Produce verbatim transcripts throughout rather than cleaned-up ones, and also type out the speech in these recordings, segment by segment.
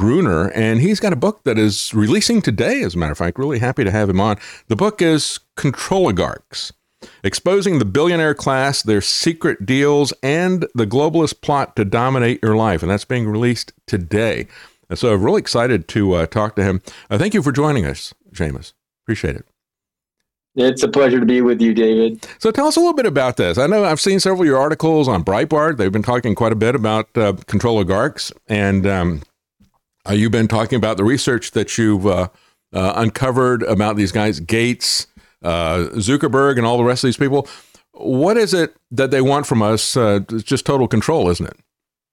Brunner, and he's got a book that is releasing today, as a matter of fact. Really happy to have him on. The book is Controligarchs: Exposing the Billionaire Class, Their Secret Deals, and the Globalist Plot to Dominate Your Life. And that's being released today. And so I'm really excited to uh, talk to him. Uh, thank you for joining us, Seamus. Appreciate it. It's a pleasure to be with you, David. So tell us a little bit about this. I know I've seen several of your articles on Breitbart. They've been talking quite a bit about uh, Controligarchs, and um, uh, you've been talking about the research that you've uh, uh, uncovered about these guys, Gates, uh, Zuckerberg, and all the rest of these people. What is it that they want from us? Uh, it's just total control, isn't it?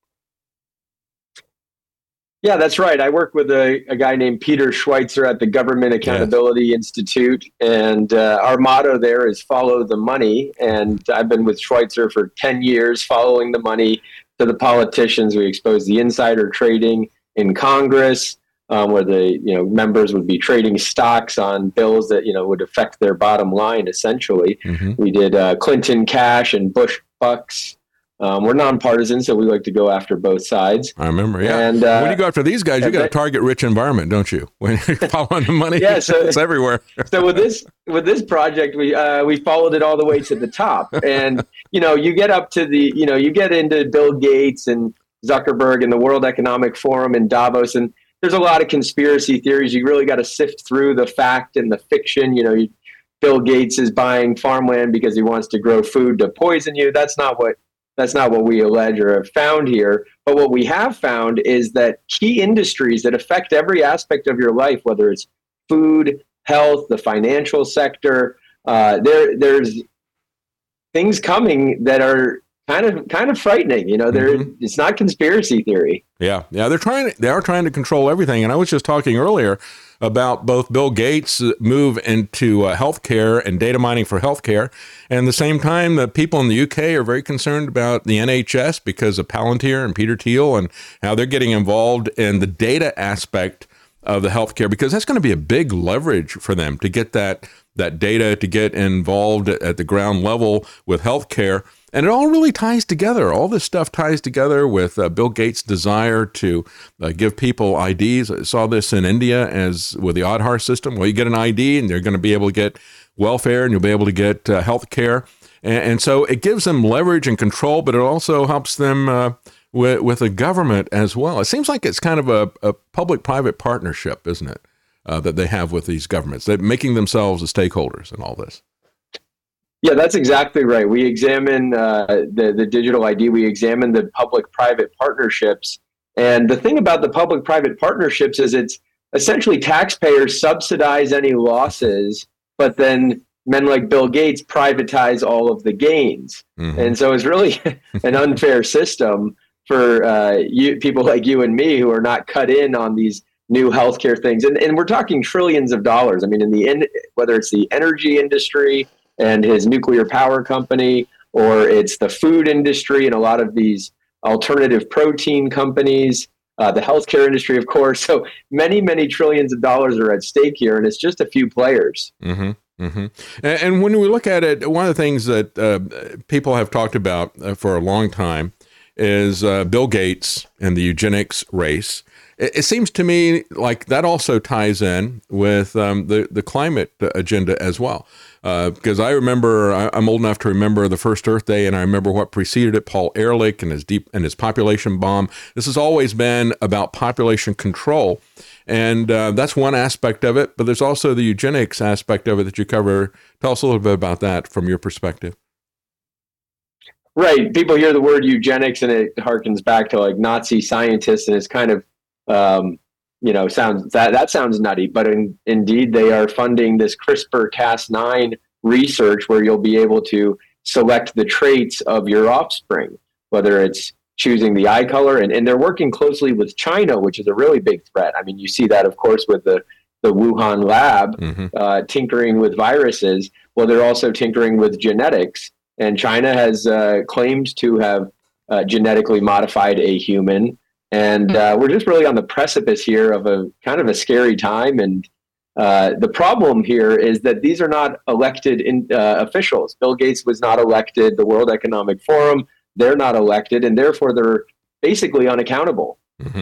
Yeah, that's right. I work with a, a guy named Peter Schweitzer at the Government Accountability yes. Institute. And uh, our motto there is follow the money. And I've been with Schweitzer for ten years, following the money to the politicians. We expose the insider trading in Congress, um, where the you know members would be trading stocks on bills that you know would affect their bottom line, essentially. Mm-hmm. We did uh, Clinton cash and Bush bucks. Um, we're nonpartisan, so we like to go after both sides. I remember, yeah. And uh, when you go after these guys, you got a target-rich environment, don't you? When you're following the money, yeah, so, it's everywhere. So with this with this project, we uh, we followed it all the way to the top, and you know, you get up to the, you know, you get into Bill Gates and Zuckerberg and the World Economic Forum in Davos, and there's a lot of conspiracy theories. You really got to sift through the fact and the fiction. You know, you, Bill Gates is buying farmland because he wants to grow food to poison you. That's not what. That's not what we allege or have found here. But what we have found is that key industries that affect every aspect of your life, whether it's food, health, the financial sector, uh, there there's things coming that are kind of kind of frightening. You know, there mm-hmm. it's not conspiracy theory. Yeah, yeah, they're trying. They are trying to control everything. And I was just talking earlier about both Bill Gates' move into uh, healthcare and data mining for healthcare, and at the same time, the people in the U K are very concerned about the N H S because of Palantir and Peter Thiel and how they're getting involved in the data aspect of the healthcare, because that's going to be a big leverage for them to get that that data, to get involved at the ground level with healthcare. And it all really ties together. All this stuff ties together with uh, Bill Gates' desire to uh, give people I Ds. I saw this in India as with the Aadhaar system. Well, you get an I D and they're going to be able to get welfare and you'll be able to get uh, health care. And, and so it gives them leverage and control, but it also helps them uh, with, with the government as well. It seems like it's kind of a, a public-private partnership, isn't it, uh, that they have with these governments. They're making themselves the stakeholders in all this. Yeah, that's exactly right. We examine uh, the, the digital I D. We examine the public-private partnerships. And the thing about the public-private partnerships is it's essentially taxpayers subsidize any losses, but then men like Bill Gates privatize all of the gains. Mm-hmm. And so it's really an unfair system for uh, you, people like you and me who are not cut in on these new healthcare things. And, and we're talking trillions of dollars. I mean, in the end, whether it's the energy industry and his nuclear power company, or it's the food industry and a lot of these alternative protein companies, uh, the healthcare industry, of course. So many, many trillions of dollars are at stake here, and it's just a few players. Mm-hmm. Mm-hmm. And, and when we look at it, one of the things that uh, people have talked about uh, for a long time is uh, Bill Gates and the eugenics race. It, it seems to me like that also ties in with um, the, the climate agenda as well. Uh, because I remember, I, I'm old enough to remember the first Earth Day, and I remember what preceded it, Paul Ehrlich and his deep and his population bomb. This has always been about population control, and uh, that's one aspect of it. But there's also the eugenics aspect of it that you cover. Tell us a little bit about that from your perspective. Right. People hear the word eugenics, and it harkens back to like Nazi scientists, and it's kind of um, you know, sounds that that sounds nutty, but in, indeed they are funding this CRISPR Cas nine research where you'll be able to select the traits of your offspring, whether it's choosing the eye color, and, and they're working closely with China, which is a really big threat. I mean, you see that, of course, with the, the Wuhan lab mm-hmm. uh, tinkering with viruses. Well, they're also tinkering with genetics, and China has uh, claimed to have uh, genetically modified a human. And uh, we're just really on the precipice here of a kind of a scary time. And uh, the problem here is that these are not elected in, uh, officials. Bill Gates was not elected. The World Economic Forum, they're not elected. And therefore, they're basically unaccountable. Mm-hmm.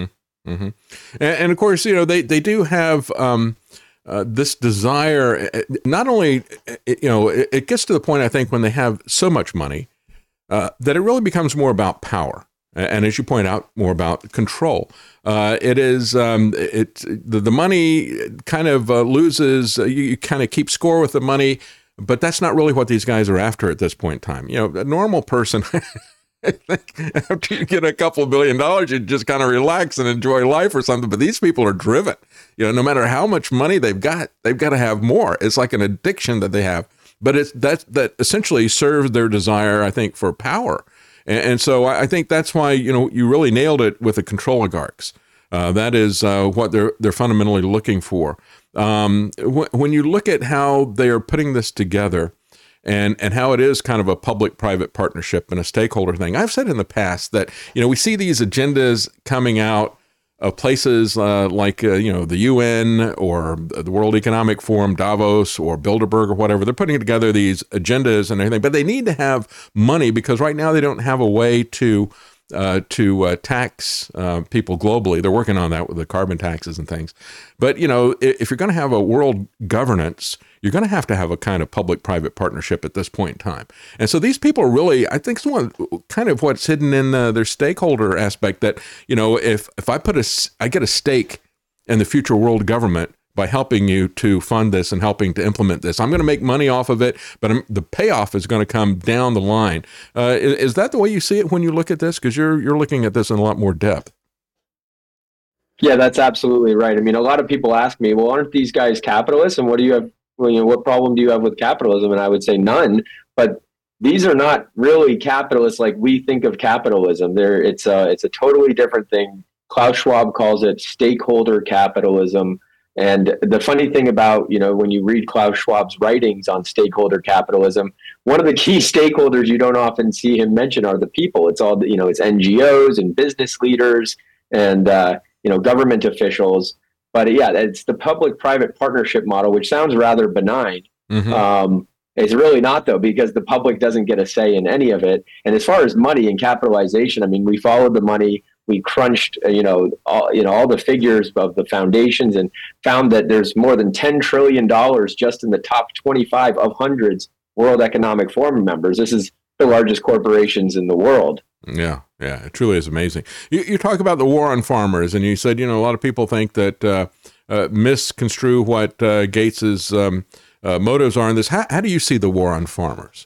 Mm-hmm. And, and of course, you know, they, they do have um, uh, this desire, not only, you know, it, it gets to the point, I think, when they have so much money uh, that it really becomes more about power. And as you point out, more about control. Uh, it is um, it the, the money kind of uh, loses. Uh, you, you kind of keep score with the money, but that's not really what these guys are after at this point in time. You know, a normal person, I think after you get a couple of billion dollars, you just kind of relax and enjoy life or something. But these people are driven. You know, no matter how much money they've got, they've got to have more. It's like an addiction that they have. But it's that that essentially serves their desire, I think, for power. And so I think that's why, you know, you really nailed it with the control oligarchs. Uh, that is uh, what they're they're fundamentally looking for. Um, wh- when you look at how they are putting this together and, and how it is kind of a public-private partnership and a stakeholder thing, I've said in the past that, you know, we see these agendas coming out of places uh, like, uh, you know, the U N or the World Economic Forum, Davos or Bilderberg or whatever. They're putting together these agendas and everything, but they need to have money because right now they don't have a way to uh, to uh, tax uh, people globally. They're working on that with the carbon taxes and things. But, you know, if you're going to have a world governance, you're going to have to have a kind of public-private partnership at this point in time. And so these people are really, I think, it's one kind of what's hidden in uh, their stakeholder aspect that, you know, if if I put a, I get a stake in the future world government by helping you to fund this and helping to implement this, I'm going to make money off of it, but I'm, the payoff is going to come down the line. Uh, is, is that the way you see it when you look at this? Because you're you're looking at this in a lot more depth. Yeah, that's absolutely right. I mean, a lot of people ask me, well, aren't these guys capitalists? And what do you have? Well, you know, what problem do you have with capitalism? And I would say none. But these are not really capitalists like we think of capitalism. There, it's a it's a totally different thing. Klaus Schwab calls it stakeholder capitalism. And the funny thing about, you know, when you read Klaus Schwab's writings on stakeholder capitalism, one of the key stakeholders you don't often see him mention are the people. It's all, you know, it's N G Os and business leaders and, uh, you know, government officials. But yeah, it's the public-private partnership model, which sounds rather benign. Mm-hmm. Um, it's really not, though, because the public doesn't get a say in any of it. And as far as money and capitalization, I mean, we followed the money. We crunched, you know, all, you know, all the figures of the foundations and found that there's more than ten trillion dollars just in the top twenty-five of hundreds World Economic Forum members. This is the largest corporations in the world. Yeah, yeah, it truly is amazing. You, you talk about the war on farmers, and you said, you know, a lot of people think that uh, uh, misconstrue what uh, Gates's um, uh, motives are in this. How, how do you see the war on farmers?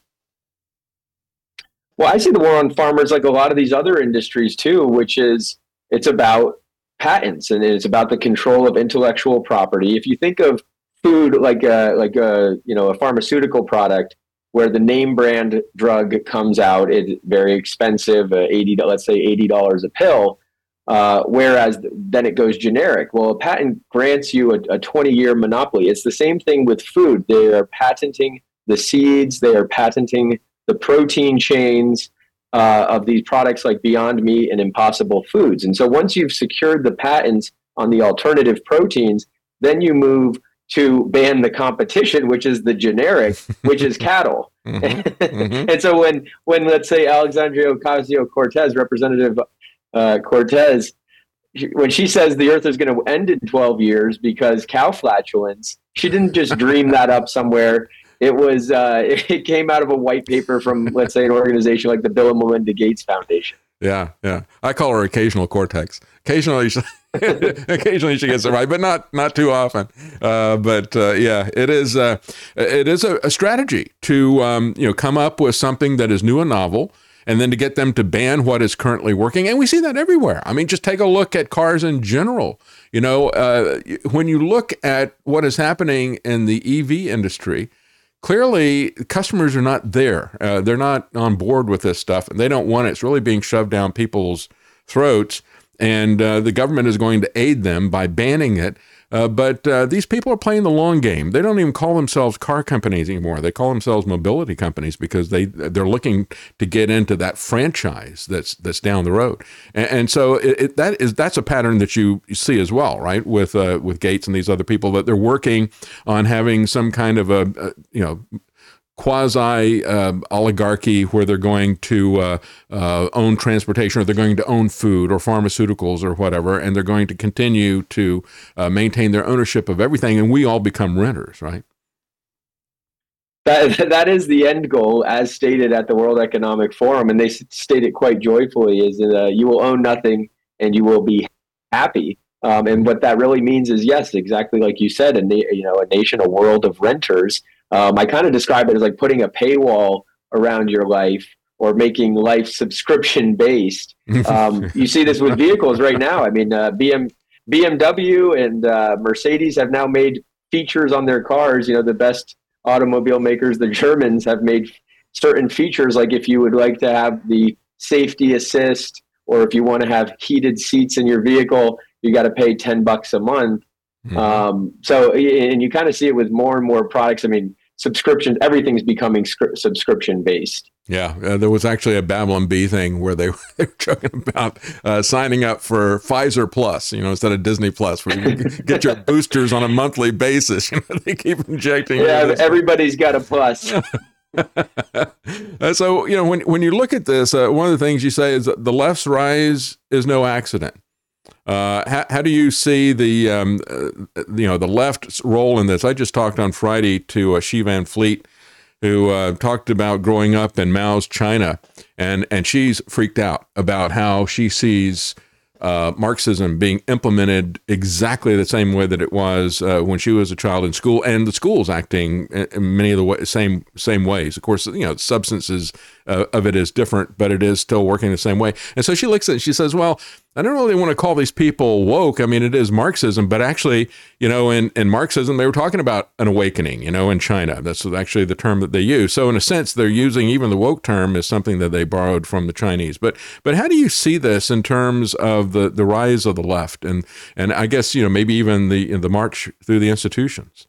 Well, I see the war on farmers like a lot of these other industries too, which is it's about patents and it's about the control of intellectual property. If you think of food like a like a you know a pharmaceutical product where the name brand drug comes out, it's very expensive, uh, eighty let's say eighty dollars a pill, uh, whereas then it goes generic. Well, a patent grants you a, a twenty year monopoly. It's the same thing with food. They are patenting the seeds. They are patenting the protein chains uh, of these products like Beyond Meat and Impossible Foods. And so once you've secured the patents on the alternative proteins, then you move to ban the competition, which is the generic, which is cattle. Mm-hmm. Mm-hmm. And so when, when let's say Alexandria Ocasio-Cortez, Representative uh, Cortez, when she says the earth is going to end in twelve years because cow flatulence, she didn't just dream that up somewhere. It was uh, it came out of a white paper from, let's say, an organization like the Bill and Melinda Gates Foundation. Yeah, yeah. I call her occasional cortex. Occasionally, she, occasionally she gets it right, but not not too often. Uh, but uh, yeah, it is uh, it is a, a strategy to um, you know come up with something that is new and novel, and then to get them to ban what is currently working. And we see that everywhere. I mean, just take a look at cars in general. You know, uh, when you look at what is happening in the E V industry, clearly, customers are not there. Uh, they're not on board with this stuff, and they don't want it. It's really being shoved down people's throats, and uh, the government is going to aid them by banning it. Uh, but uh, these people are playing the long game. They don't even call themselves car companies anymore. They call themselves mobility companies because they they're looking to get into that franchise that's that's down the road. And, and so it, it, that is that's a pattern that you see as well, right? With uh, with Gates and these other people, that they're working on having some kind of a, a you know quasi uh, oligarchy where they're going to uh, uh, own transportation, or they're going to own food or pharmaceuticals or whatever, and they're going to continue to uh, maintain their ownership of everything, and we all become renters, right? That that is the end goal, as stated at the World Economic Forum, and they state it quite joyfully: is that uh, you will own nothing and you will be happy. Um, and what that really means is, yes, exactly like you said, a na- you know, a nation, a world of renters. Um, I kind of describe it as like putting a paywall around your life or making life subscription based. Um, you see this with vehicles right now. I mean, uh, B M, B M W and uh, Mercedes have now made features on their cars. You know, the best automobile makers, the Germans, have made certain features, like if you would like to have the safety assist, or if you want to have heated seats in your vehicle, you got to pay ten bucks a month. Mm-hmm. Um, so, and you kind of see it with more and more products. I mean, subscription, everything's becoming scri- subscription based. Yeah, uh, there was actually a Babylon Bee thing where they, they were talking about uh, signing up for Pfizer Plus, you know, instead of Disney Plus, where you get your boosters on a monthly basis. You know, they keep injecting. Yeah, everybody's got a plus. uh, so, you know, when when you look at this, uh, one of the things you say is that the left's rise is no accident. Uh, how, how do you see the um, uh, you know the left's role in this? I just talked on Friday to uh, Shi Van Fleet, who uh, talked about growing up in Mao's China, and and she's freaked out about how she sees uh, Marxism being implemented exactly the same way that it was uh, when she was a child in school, and the schools acting in many of the way, same same ways. Of course, you know, substances uh, of it is different, but it is still working the same way. And so she looks at it and she says, well, I don't really want to call these people woke. I mean, it is Marxism, but actually, you know, in, in Marxism, they were talking about an awakening, you know, in China. That's actually the term that they use. So in a sense, they're using even the woke term as something that they borrowed from the Chinese. But but how do you see this in terms of the, the rise of the left and and I guess, you know, maybe even the the march through the institutions?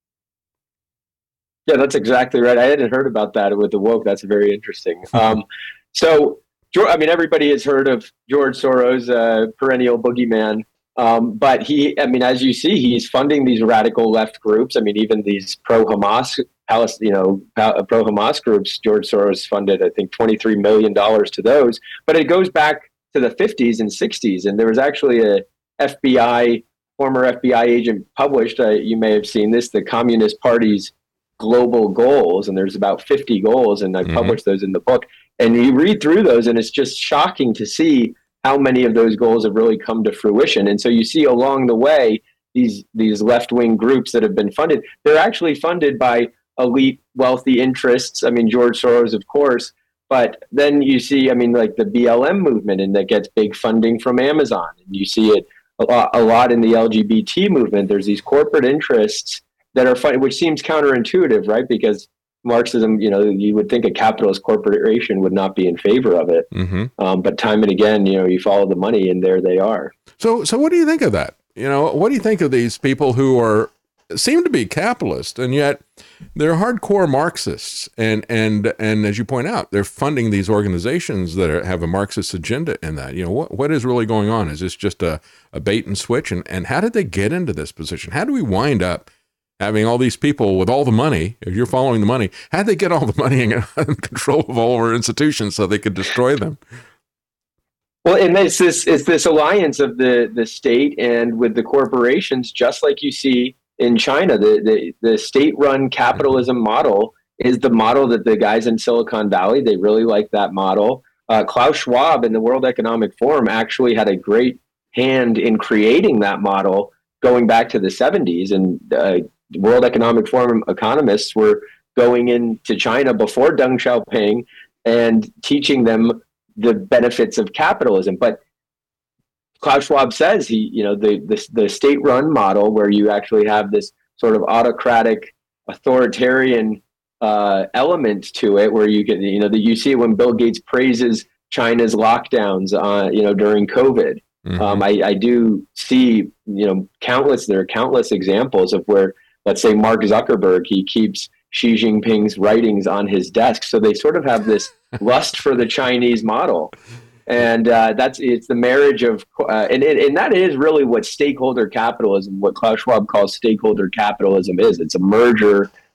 Yeah, that's exactly right. I hadn't heard about that with the woke. That's very interesting. Um, so, I mean, everybody has heard of George Soros, uh, perennial boogeyman. Um, but he, I mean, as you see, he's funding these radical left groups. I mean, even these pro-Hamas, you know, pro-Hamas groups, George Soros funded, I think, twenty-three million dollars to those. But it goes back to the fifties and sixties. And there was actually a F B I, former F B I agent published, uh, you may have seen this, the Communist Party's global goals. And there's about fifty goals. And I mm-hmm. published those in the book. And you read through those, and it's just shocking to see how many of those goals have really come to fruition. And so you see along the way, these these left-wing groups that have been funded, they're actually funded by elite, wealthy interests. I mean, George Soros, of course. But then you see, I mean, like the B L M movement, and that gets big funding from Amazon. And you see it a lot, a lot in the L G B T movement. There's these corporate interests that are funded, which seems counterintuitive, right? Because Marxism, you know, you would think a capitalist corporation would not be in favor of it. Mm-hmm. Um, but time and again, you know, you follow the money and there they are. So, so what do you think of that? You know, what do you think of these people who are, seem to be capitalist, and yet they're hardcore Marxists? And, and, and as you point out, they're funding these organizations that are, have a Marxist agenda in that. You know, what, what is really going on? Is this just a, a bait and switch? And, and how did they get into this position? How do we wind up having all these people with all the money? If you're following the money, how'd they get all the money and control of all our institutions so they could destroy them? Well, and it's this it's this alliance of the the state and with the corporations, just like you see in China. The the, the state-run capitalism mm-hmm. model is the model that the guys in Silicon Valley, they really like that model. Uh, Klaus Schwab in the World Economic Forum actually had a great hand in creating that model going back to the seventies. And uh, World Economic Forum economists were going into China before Deng Xiaoping and teaching them the benefits of capitalism. But Klaus Schwab says he, you know, the the, the state-run model where you actually have this sort of autocratic, authoritarian uh, element to it, where you can, you know, that you see when Bill Gates praises China's lockdowns, uh, you know, during COVID. Mm-hmm. Um, I, I do see, you know, countless, there are countless examples of where, let's say Mark Zuckerberg, he keeps Xi Jinping's writings on his desk. So they sort of have this lust for the Chinese model. And uh, that's, it's the marriage of, uh, and, and that is really what stakeholder capitalism, what Klaus Schwab calls stakeholder capitalism is. It's a merger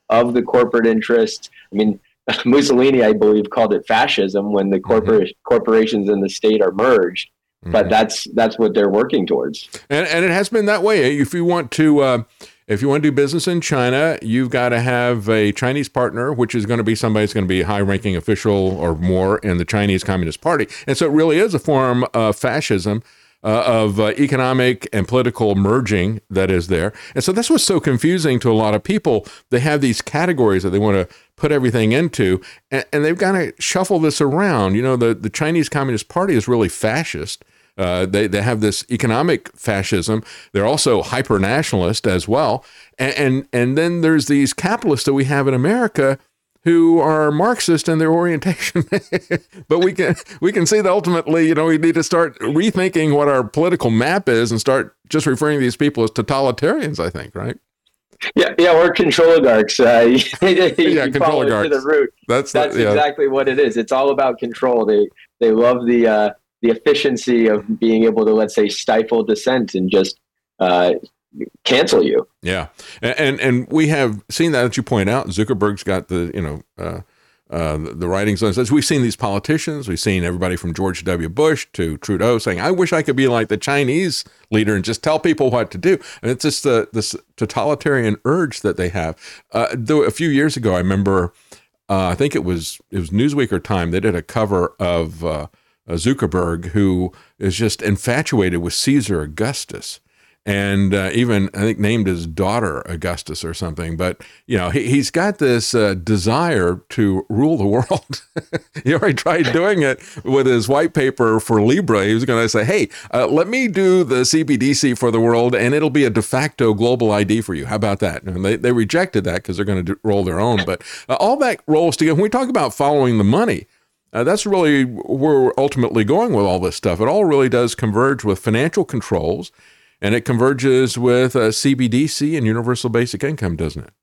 of the corporate interest. I mean, Mussolini, I believe, called it fascism when the corporate mm-hmm. corporations and the state are merged. Mm-hmm. But that's that's what they're working towards. And and it has been that way. If you want to uh, if you want to do business in China, you've got to have a Chinese partner, which is going to be somebody who's going to be a high-ranking official or more in the Chinese Communist Party. And so it really is a form of fascism. Uh, of uh, economic and political merging that is there. And so that's what's so confusing to a lot of people. They have these categories that they want to put everything into, and, and they've got to shuffle this around. You know, the, the Chinese Communist Party is really fascist. Uh, they, they have this economic fascism. They're also hyper-nationalist as well. And, and, and then there's these capitalists that we have in America who are Marxist in their orientation. But we can we can see that ultimately, you know, we need to start rethinking what our political map is and start just referring to these people as totalitarians, I think, right? Yeah, yeah, or control oligarchs. Uh, yeah, control oligarchs. To the root. That's that's the, yeah. exactly what it is. It's all about control. They they love the uh, the efficiency of being able to, let's say, stifle dissent and just uh, cancel you. Yeah. And, and and we have seen that, as you point out. Zuckerberg's got the, you know, uh, uh, the, the writings on this. We've seen these politicians. We've seen everybody from George W. Bush to Trudeau saying, I wish I could be like the Chinese leader and just tell people what to do. And it's just the, this totalitarian urge that they have. Uh, though a few years ago, I remember, uh, I think it was, it was Newsweek or Time, they did a cover of uh, Zuckerberg, who is just infatuated with Caesar Augustus. And uh, even, I think, named his daughter Augustus or something. But, you know, he, he's got this uh, desire to rule the world. He already tried doing it with his white paper for Libra. He was going to say, hey, uh, let me do the C B D C for the world, and it'll be a de facto global I D for you. How about that? And they, they rejected that because they're going to roll their own. But uh, all that rolls together. When we talk about following the money, Uh, that's really where we're ultimately going with all this stuff. It all really does converge with financial controls, and it converges with uh, C B D C and universal basic income, doesn't it?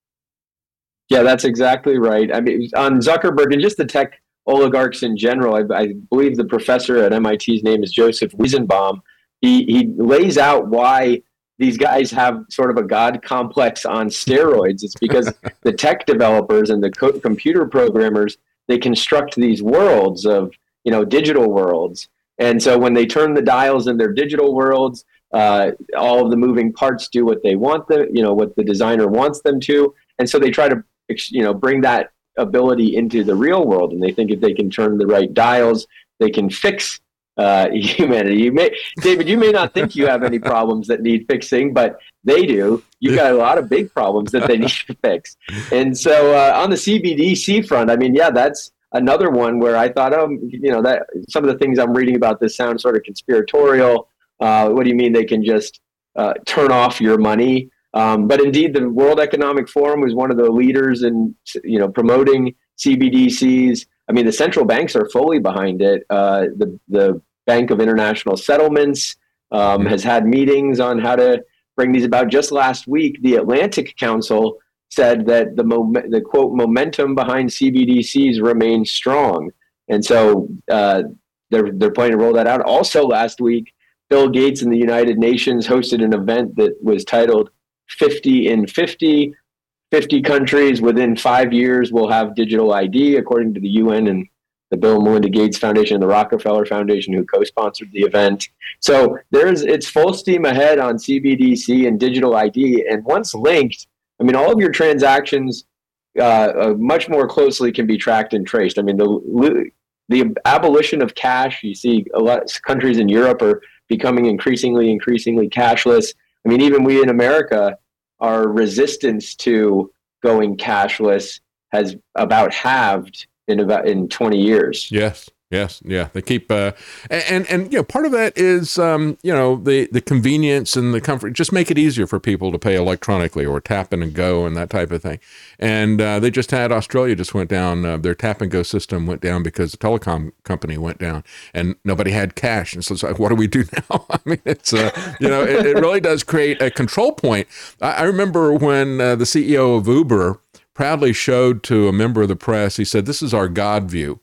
Yeah, that's exactly right. I mean, on Zuckerberg and just the tech oligarchs in general, I, I believe the professor at M I T's name is Joseph Weizenbaum. He, he lays out why these guys have sort of a God complex on steroids. It's because the tech developers and the co- computer programmers, they construct these worlds of, you know, digital worlds. And so when they turn the dials in their digital worlds, uh, all of the moving parts do what they want the, you know, what the designer wants them to. And so they try to, you know, bring that ability into the real world. And they think if they can turn the right dials, they can fix uh, humanity. You may, David, you may not think you have any problems that need fixing, but they do. You've got a lot of big problems that they need to fix. And so uh, on the C B D C front, I mean, yeah, that's another one where I thought, oh, you know, that some of the things I'm reading about this sound sort of conspiratorial. Uh, what do you mean they can just uh, turn off your money? Um, but indeed, the World Economic Forum was one of the leaders in, you know, promoting C B D Cs. I mean, the central banks are fully behind it. Uh, the the Bank of International Settlements um, has had meetings on how to bring these about. Just last week, the Atlantic Council said that the mo- the quote momentum behind C B D Cs remains strong, and so uh, they're they're planning to roll that out. Also, last week, Bill Gates and the United Nations hosted an event that was titled fifty in fifty. fifty countries within five years will have digital I D, according to the U N and the Bill and Melinda Gates Foundation and the Rockefeller Foundation, who co-sponsored the event. So there's it's full steam ahead on C B D C and digital I D. And once linked, I mean, all of your transactions uh, uh, much more closely can be tracked and traced. I mean, the the abolition of cash, you see a lot of countries in Europe are becoming increasingly, increasingly cashless. I mean, even we in America, our resistance to going cashless has about halved in about in twenty years. Yes. Yes. Yeah. They keep, uh, and, and, and, you know, part of that is, um, you know, the, the convenience and the comfort, just make it easier for people to pay electronically or tap in and go and that type of thing. And, uh, they just had, Australia just went down, uh, their tap and go system went down because the telecom company went down and nobody had cash. And so it's like, what do we do now? I mean, it's, uh, you know, it, it really does create a control point. I, I remember when, uh, the C E O of Uber proudly showed to a member of the press, he said, this is our God view.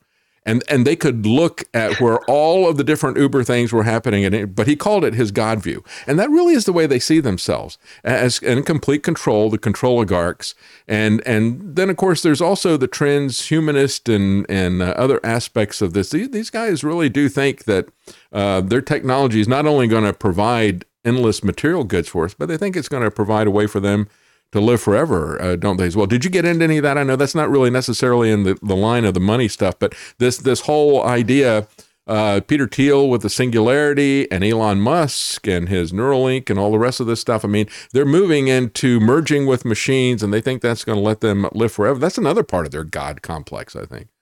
And and they could look at where all of the different Uber things were happening, and it, but he called it his God view. And that really is the way they see themselves, as in complete control, the control oligarchs. And and then, of course, there's also the transhumanist and, and uh, other aspects of this. These, these guys really do think that uh, their technology is not only going to provide endless material goods for us, but they think it's going to provide a way for them to live forever, uh, don't they, as well? Did you get into any of that? I know that's not really necessarily in the, the line of the money stuff, but this this whole idea, uh, Peter Thiel with the Singularity and Elon Musk and his Neuralink and all the rest of this stuff, I mean, they're moving into merging with machines, and they think that's going to let them live forever. That's another part of their God complex, I think.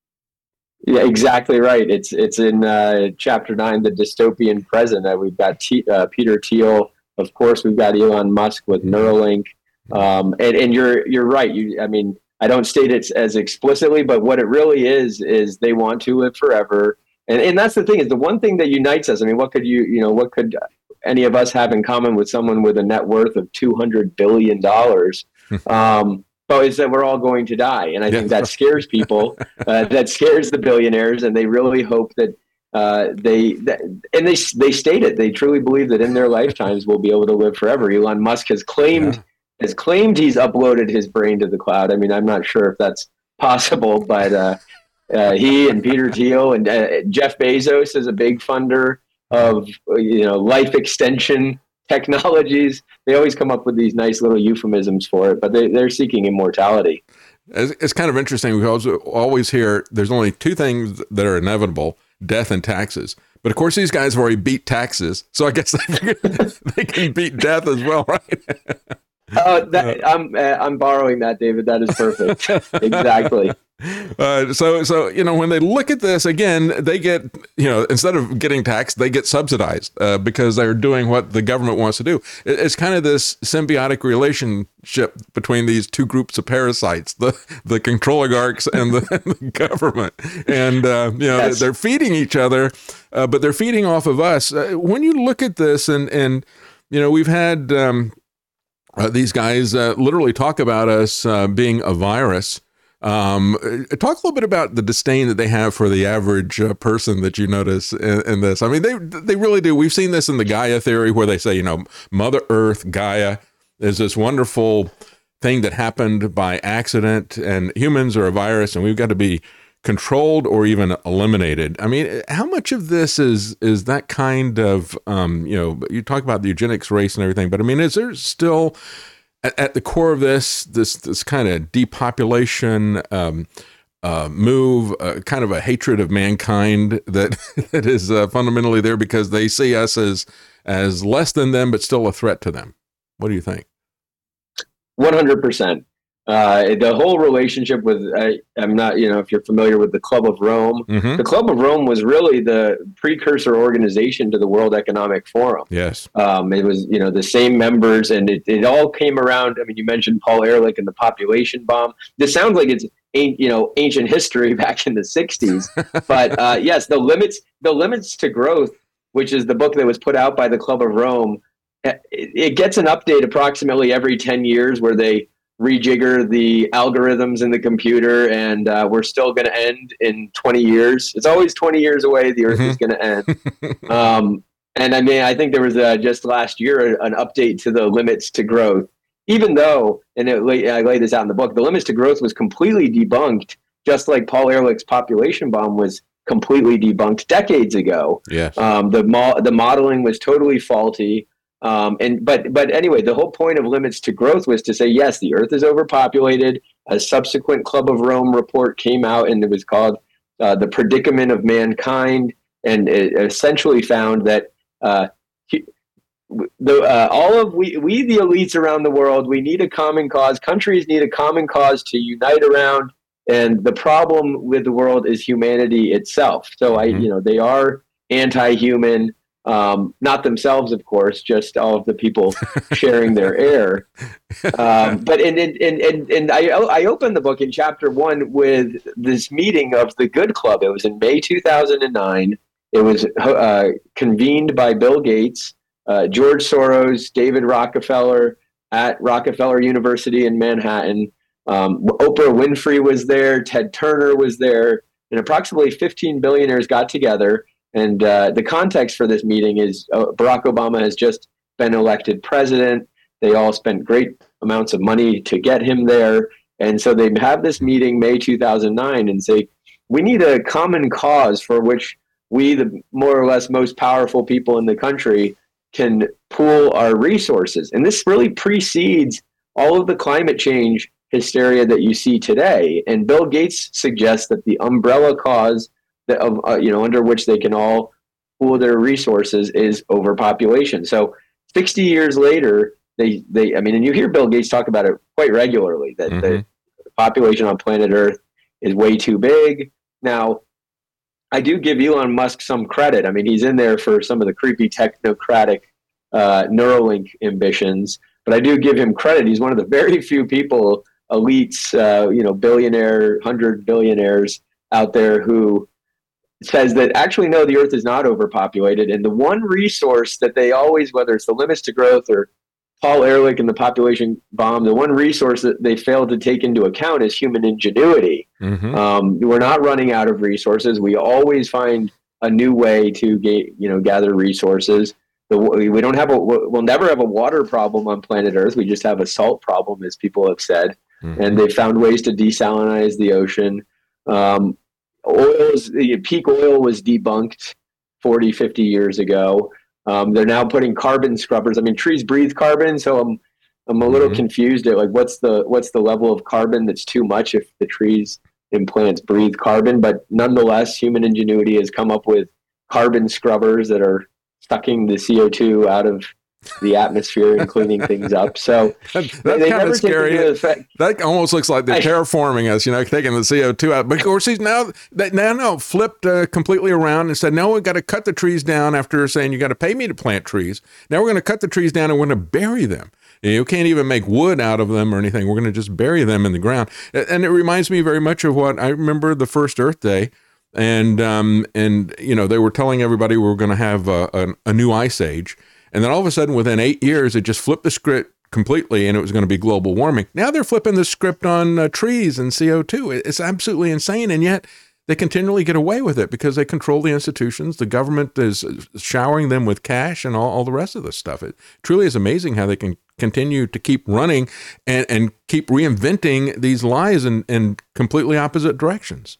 Yeah, exactly right. It's it's in uh, chapter nine, the dystopian present, that we've got T- uh, Peter Thiel. Of course, we've got Elon Musk with Neuralink. Um, and, and you're you're right. You, I mean, I don't state it as explicitly, but what it really is is they want to live forever. And and that's the thing, is the one thing that unites us. I mean, what could you you know what could any of us have in common with someone with a net worth of two hundred billion dollars? um, but is that we're all going to die, and I think that scares people. Uh, that scares the billionaires, and they really hope that. Uh, they that, and they they state it. They truly believe that in their lifetimes we'll be able to live forever. Elon Musk has claimed. Yeah. has claimed he's uploaded his brain to the cloud. I mean, I'm not sure if that's possible, but uh, uh, he and Peter Thiel and uh, Jeff Bezos is a big funder of, you know, life extension technologies. They always come up with these nice little euphemisms for it, but they, they're seeking immortality. It's kind of interesting. We also always hear there's only two things that are inevitable: death and taxes. But of course, these guys have already beat taxes, so I guess they, they can beat death as well, right? Oh, that, I'm uh, I'm borrowing that, David. That is perfect. Exactly. Uh, so so you know, when they look at this again, they get, you know, instead of getting taxed, they get subsidized uh, because they're doing what the government wants to do. It, it's kind of this symbiotic relationship between these two groups of parasites: the the control oligarchs and the, the government. And uh, you know, yes. they're feeding each other, uh, but they're feeding off of us. Uh, when you look at this, and and you know, we've had. Um, Uh, these guys uh, literally talk about us uh, being a virus. Um, talk a little bit about the disdain that they have for the average uh, person that you notice in, in this. I mean, they they really do. We've seen this in the Gaia theory, where they say, you know, Mother Earth, Gaia, is this wonderful thing that happened by accident, and humans are a virus, and we've got to be controlled or even eliminated. I mean, how much of this is is that kind of, um, you know, you talk about the eugenics race and everything, but I mean, is there still at, at the core of this, this, this kind of depopulation um, uh, move, uh, kind of a hatred of mankind that that is uh, fundamentally there because they see us as, as less than them, but still a threat to them? What do you think? one hundred percent. Uh, the whole relationship with, I, I'm not, you know, if you're familiar with the Club of Rome, mm-hmm. the Club of Rome was really the precursor organization to the World Economic Forum. Yes. Um, it was, you know, the same members, and it, it all came around. I mean, you mentioned Paul Ehrlich and the population bomb. This sounds like it's, you know, ancient history back in the sixties. But uh, yes, the limits, the limits to growth, which is the book that was put out by the Club of Rome, it, it gets an update approximately every ten years where they rejigger the algorithms in the computer, and uh, we're still going to end in twenty years. It's always twenty years away. The Earth mm-hmm. is going to end. um, and I mean, I think there was uh, just last year an update to the limits to growth, even though, and it, I laid this out in the book, the limits to growth was completely debunked, just like Paul Ehrlich's population bomb was completely debunked decades ago. Yes. Um, the, mo- the modeling was totally faulty. Um, and but but anyway, the whole point of limits to growth was to say, yes, the Earth is overpopulated. A subsequent Club of Rome report came out, and it was called uh, The Predicament of Mankind, and it essentially found that uh, the uh, all of we we the elites around the world, we need a common cause. Countries need a common cause to unite around, and the problem with the world is humanity itself. So I, mm-hmm. you know, they are anti-human. Um, not themselves, of course, just all of the people sharing their air. Um, but and and and and I I opened the book in chapter one with this meeting of the Good Club. It was in May two thousand nine. It was uh, convened by Bill Gates, uh, George Soros, David Rockefeller at Rockefeller University in Manhattan. Um, Oprah Winfrey was there. Ted Turner was there. and approximately fifteen billionaires got together. And uh, the context for this meeting is uh, Barack Obama has just been elected president. They all spent great amounts of money to get him there. And so they have this meeting May two thousand nine and say, we need a common cause for which we, the more or less most powerful people in the country, can pool our resources. And this really precedes all of the climate change hysteria that you see today. And Bill Gates suggests that the umbrella cause that of uh, you know under which they can all pool their resources is overpopulation. So sixty years later, they they I mean, and you hear Bill Gates talk about it quite regularly, that mm-hmm. the, the population on planet Earth is way too big. Now, I do give Elon Musk some credit. I mean, he's in there for some of the creepy technocratic uh, Neuralink ambitions, but I do give him credit. He's one of the very few people, elites, uh, you know, billionaire, hundred billionaires out there who says that actually, no, the Earth is not overpopulated. And the one resource that they always, whether it's the limits to growth or Paul Ehrlich and the population bomb, the one resource that they failed to take into account is human ingenuity. Mm-hmm. Um, we're not running out of resources. We always find a new way to ga- you know, gather resources. The, we don't have a, we'll never have a water problem on planet Earth. We just have a salt problem, as people have said. Mm-hmm. And they found ways to desalinize the ocean. Um, oils, peak oil was debunked forty, fifty years ago. Um, they're now putting carbon scrubbers. I mean, trees breathe carbon, so I'm I'm a little mm-hmm. confused at like what's the what's the level of carbon that's too much if the trees and plants breathe carbon. But nonetheless, human ingenuity has come up with carbon scrubbers that are sucking the C O two out of the atmosphere and cleaning things up. So that, that's kind of scary. That almost looks like they're terraforming us, you know, taking the C O two out. But of course, he's now that now now flipped uh, completely around and said, no, we've got to cut the trees down after saying you got to pay me to plant trees. Now we're going to cut the trees down and we're going to bury them. You can't even make wood out of them or anything. We're going to just bury them in the ground. And it reminds me very much of what I remember the first Earth Day. And, um, and you know, they were telling everybody we were going to have a, a, a new ice age. And then all of a sudden, within eight years, it just flipped the script completely, and it was going to be global warming. Now they're flipping the script on uh, trees and C O two. It's absolutely insane, and yet they continually get away with it because they control the institutions. The government is showering them with cash and all, all the rest of this stuff. It truly is amazing how they can continue to keep running and, and keep reinventing these lies in, in completely opposite directions.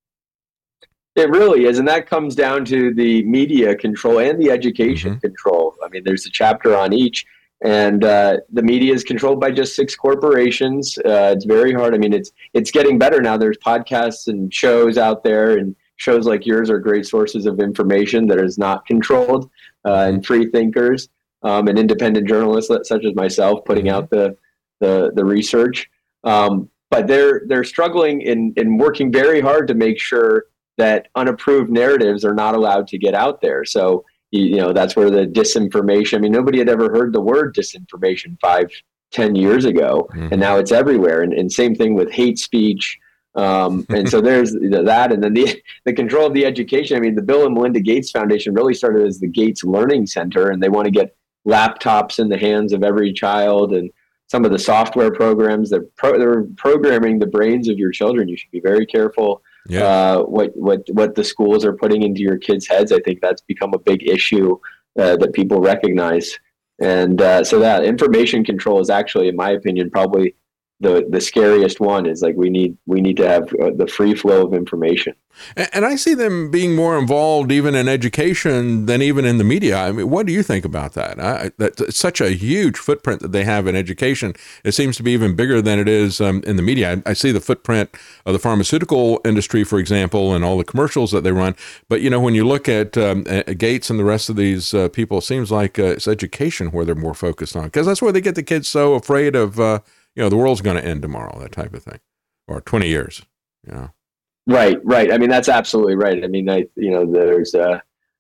It really is. And that comes down to the media control and the education mm-hmm. control. I mean, there's a chapter on each. And uh, the media is controlled by just six corporations. Uh, it's very hard. I mean, it's it's getting better now. There's podcasts and shows out there, and shows like yours are great sources of information that is not controlled, uh, and free thinkers um, and independent journalists such as myself putting out the the, the research. Um, but they're they're struggling in in working very hard to make sure that unapproved narratives are not allowed to get out there. So, you know, that's where the disinformation, I mean, nobody had ever heard the word disinformation five, ten years ago, mm-hmm. and now it's everywhere. And, and same thing with hate speech. Um, and so there's that. And then the, the control of the education. I mean, the Bill and Melinda Gates Foundation really started as the Gates Learning Center, and they want to get laptops in the hands of every child, and some of the software programs that pro- they're programming the brains of your children. You should be very careful. Yeah. Uh, what what what the schools are putting into your kids' heads. I think that's become a big issue uh, that people recognize, and uh, so that information control is actually, in my opinion, probably the the scariest one. Is like we need we need to have uh, the free flow of information. And, and I see them being more involved even in education than even in the media. I mean, what do you think about that? I, that's such a huge footprint that they have in education. It seems to be even bigger than it is um, in the media. I, I see the footprint of the pharmaceutical industry, for example, and all the commercials that they run. But, you know, when you look at um, Gates and the rest of these uh, people, it seems like uh, it's education where they're more focused on, because that's where they get the kids so afraid of, uh, you know, the world's going to end tomorrow, that type of thing, or twenty years, you know. Right, right. I mean, that's absolutely right. I mean, I, you know, there's uh,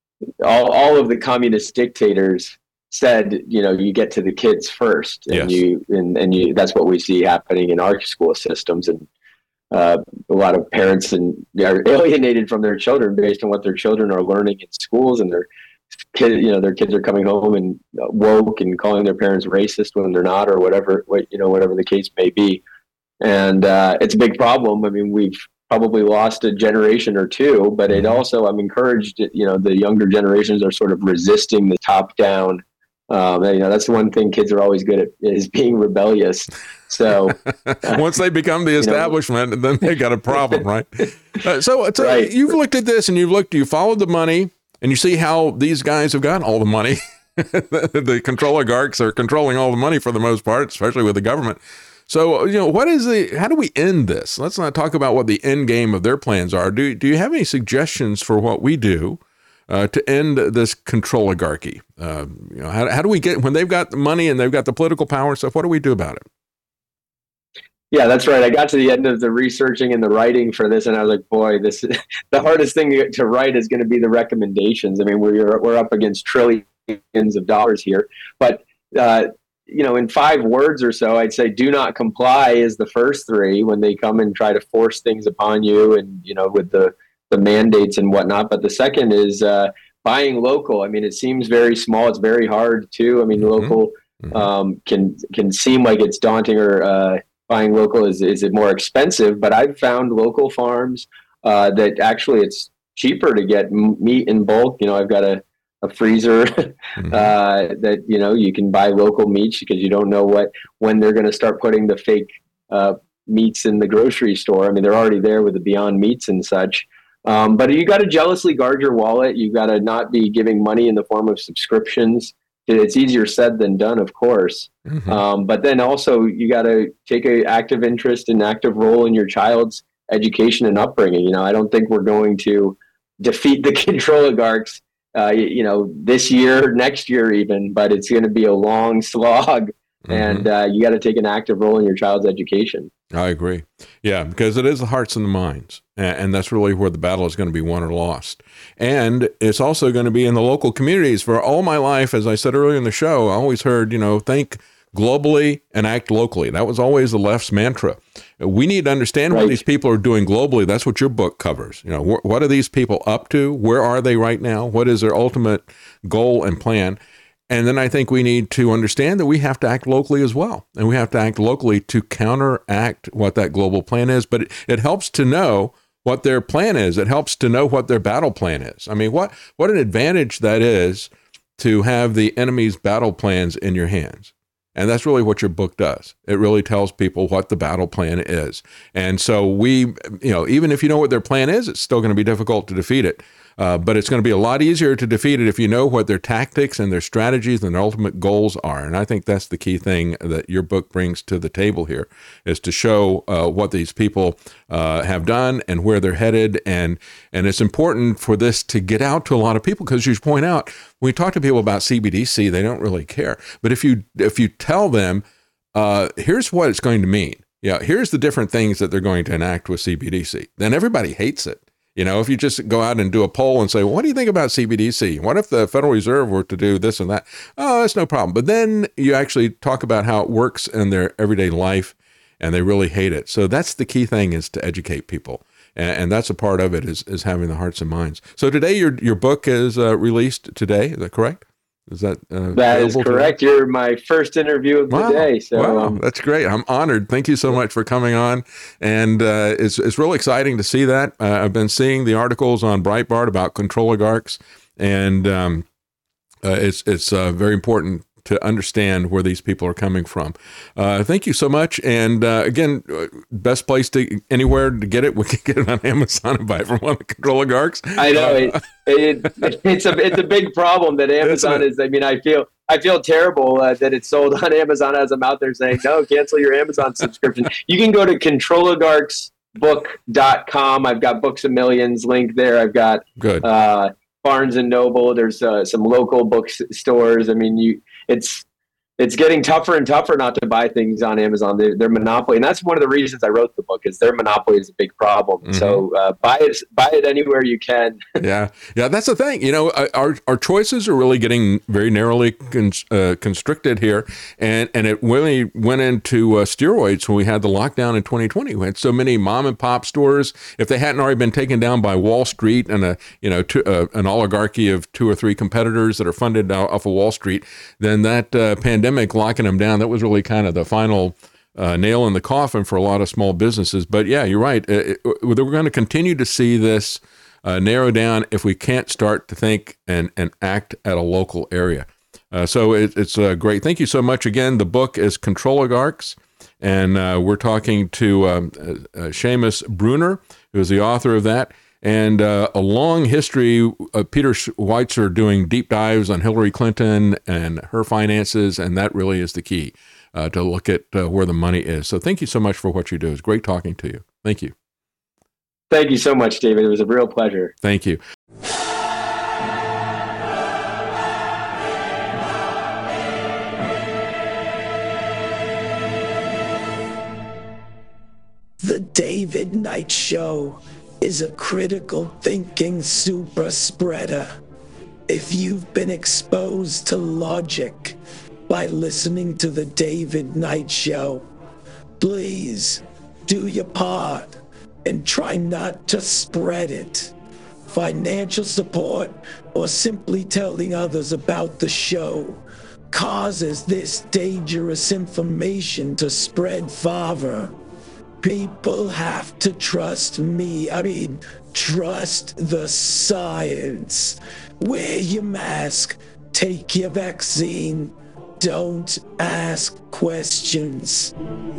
all all of the communist dictators said, you know, you get to the kids first, and yes. you and, and you. That's what we see happening in our school systems, and uh, a lot of parents and are alienated from their children based on what their children are learning in schools, and their kid, you know, their kids are coming home and woke and calling their parents racist when they're not, or whatever, what you know, whatever the case may be, and uh, it's a big problem. I mean, we've probably lost a generation or two, but it also, I'm encouraged, you know, the younger generations are sort of resisting the top down. Um, you know, that's the one thing kids are always good at, is being rebellious. So once they become the establishment, you know, then they got a problem, right? Uh, so, so right. You've looked at this and you've looked, you followed the money and you see how these guys have gotten all the money. the, the control oligarchs are controlling all the money for the most part, especially with the government. So, you know, what is the, how do we end this? Let's not talk about what the end game of their plans are. Do, do you have any suggestions for what we do uh, to end this control oligarchy? Uh, you know, how, how do we get, when they've got the money and they've got the political power and stuff, what do we do about it? Yeah, that's right. I got to the end of the researching and the writing for this, and I was like, boy, this is, the hardest thing to write is going to be the recommendations. I mean, we're, we're up against trillions of dollars here, but, uh, you know, in five words or so, I'd say do not comply is the first three when they come and try to force things upon you and, you know, with the, the mandates and whatnot. But the second is uh, buying local. I mean, it seems very small. It's very hard too. I mean, mm-hmm. local um, can, can seem like it's daunting, or uh, buying local is, is it more expensive, but I've found local farms uh, that actually it's cheaper to get m- meat in bulk. You know, I've got a, a freezer mm-hmm. uh, that, you know, you can buy local meats because you don't know what, when they're going to start putting the fake uh, meats in the grocery store. I mean, they're already there with the Beyond Meats and such. Um, but you got to jealously guard your wallet. You got to not be giving money in the form of subscriptions. It's easier said than done, of course. Mm-hmm. Um, but then also you got to take an active interest and active role in your child's education and upbringing. You know, I don't think we're going to defeat the control oligarchs Uh, you, you know, this year, next year even, but it's going to be a long slog, mm-hmm. and uh, you got to take an active role in your child's education. I agree. Yeah, because it is the hearts and the minds, and, and that's really where the battle is going to be won or lost. And it's also going to be in the local communities. For all my life, as I said earlier in the show, I always heard, you know, think globally and act locally. That was always the left's mantra. We need to understand right. what these people are doing globally. That's what your book covers. You know, wh- what are these people up to? Where are they right now? What is their ultimate goal and plan? And then I think we need to understand that we have to act locally as well. And we have to act locally to counteract what that global plan is. But it, it helps to know what their plan is. It helps to know what their battle plan is. I mean, what, what an advantage that is to have the enemy's battle plans in your hands. And that's really what your book does. It really tells people what the battle plan is. And so we, you know, even if you know what their plan is, it's still going to be difficult to defeat it. Uh, but it's going to be a lot easier to defeat it if you know what their tactics and their strategies and their ultimate goals are. And I think that's the key thing that your book brings to the table here, is to show uh, what these people uh, have done and where they're headed. And and it's important for this to get out to a lot of people, because you point out, when we talk to people about C B D C, they don't really care. But if you if you tell them, uh, here's what it's going to mean, yeah, here's the different things that they're going to enact with C B D C, then everybody hates it. You know, if you just go out and do a poll and say, well, what do you think about C B D C? What if the Federal Reserve were to do this and that? Oh, that's no problem. But then you actually talk about how it works in their everyday life, and they really hate it. So that's the key thing, is to educate people. And, and that's a part of it, is, is having the hearts and minds. So today, your your book is uh, released today. Is that correct? Is that uh, that is correct? Today? You're my first interview of wow. the day. So wow, um, that's great. I'm honored. Thank you so much for coming on. And uh, it's it's really exciting to see that. Uh, I've been seeing the articles on Breitbart about control oligarchs, and um, uh, it's it's uh, very important to understand where these people are coming from. Uh, thank you so much. And uh, again, best place to anywhere to get it, we can get it on Amazon and buy it from one of the control oligarchs. I know uh, it, it, it's a it's a big problem that Amazon is. I mean, I feel I feel terrible uh, that it's sold on Amazon as I'm out there saying, no, cancel your Amazon subscription. You can go to control oligarchs book dot com. I've got Books a Millions link there. I've got good. Uh, Barnes and Noble. There's uh, some local bookstores. I mean, you. It's it's getting tougher and tougher not to buy things on Amazon. They're, they're monopoly, and that's one of the reasons I wrote the book, is their monopoly is a big problem. Mm-hmm. So uh, buy it, buy it anywhere you can. yeah, yeah, that's the thing. You know, our our choices are really getting very narrowly con- uh, constricted here, and and it really went into uh, steroids when we had the lockdown in twenty twenty. We had so many mom and pop stores. If they hadn't already been taken down by Wall Street and a you know to, uh, an oligarchy of two or three competitors that are funded off of Wall Street, then that uh, pandemic locking them down, that was really kind of the final uh, nail in the coffin for a lot of small businesses. But yeah, you're right. It, it, we're going to continue to see this uh, narrow down if we can't start to think and, and act at a local area. Uh, so it, it's uh, great. Thank you so much. Again, the book is Controligarchs, and uh, we're talking to um, uh, uh, Seamus Bruner, who is the author of that. And uh, a long history of Peter Schweizer doing deep dives on Hillary Clinton and her finances, and that really is the key uh, to look at uh, where the money is. So thank you so much for what you do. It's great talking to you. Thank you. Thank you so much, David. It was a real pleasure. Thank you. The David Knight Show is a critical thinking super spreader. If you've been exposed to logic by listening to the David Knight Show, please do your part and try not to spread it. Financial support or simply telling others about the show causes this dangerous information to spread farther. People have to trust me. I mean, trust the science. Wear your mask. Take your vaccine. Don't ask questions.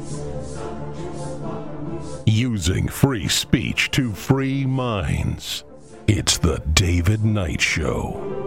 Using free speech to free minds. It's the David Knight Show.